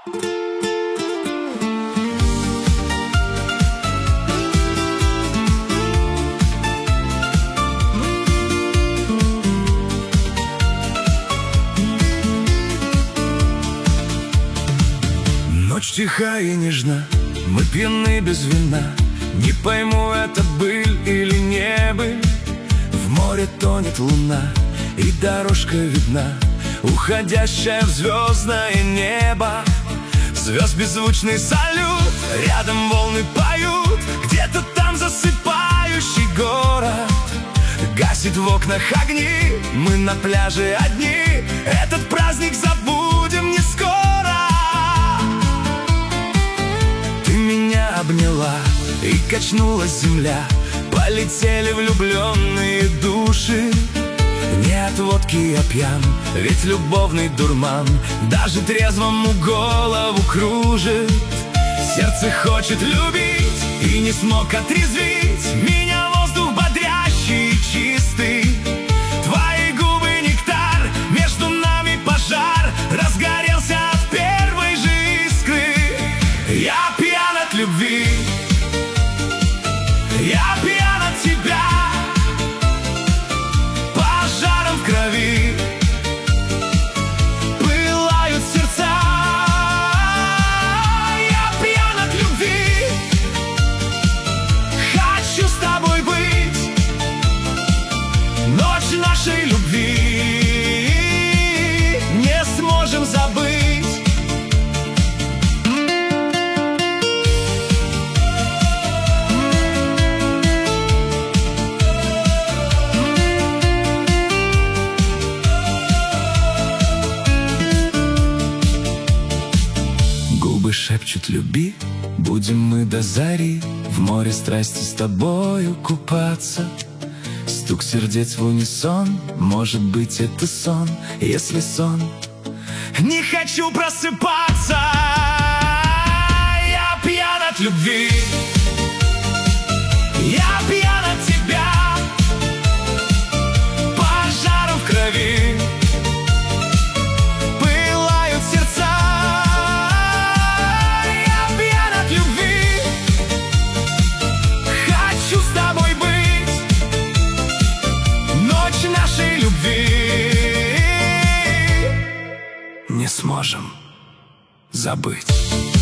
Ночь тиха и нежна, мы пьяны без вина. Не пойму, это быль или не быль. В море тонет луна, и дорожка видна, уходящая в звездное небо. Звезд беззвучный салют, рядом волны поют. Где-то там засыпающий город гасит в окнах огни. Мы на пляже одни, этот праздник забудем не скоро. Ты меня обняла, и качнулась земля. Полетели влюбленные души. Не от водки я пьян, ведь любовный дурман даже трезвому голову кружит. Сердце хочет любить и не смог отрезвить. Меня воздух бодрящий и чистый. Твои губы нектар, между нами пожар разгорелся от первой же искры. Я пьян от любви, я пьян от тебя. Пожаром в крови пылают сердца. Я пьян от любви, хочу с тобой быть. Ночь нашей любви не сможем забыть. Губы шепчут люби, будем мы до зари в море страсти с тобою купаться. Стук сердец в унисон, может быть это сон. Если сон, не хочу просыпаться. Я пьян от любви, я пьян от тебя. Пожаром в крови пылают сердца. Я пьян от любви, хочу с тобой быть. Ночь нашей любви не сможем забыть.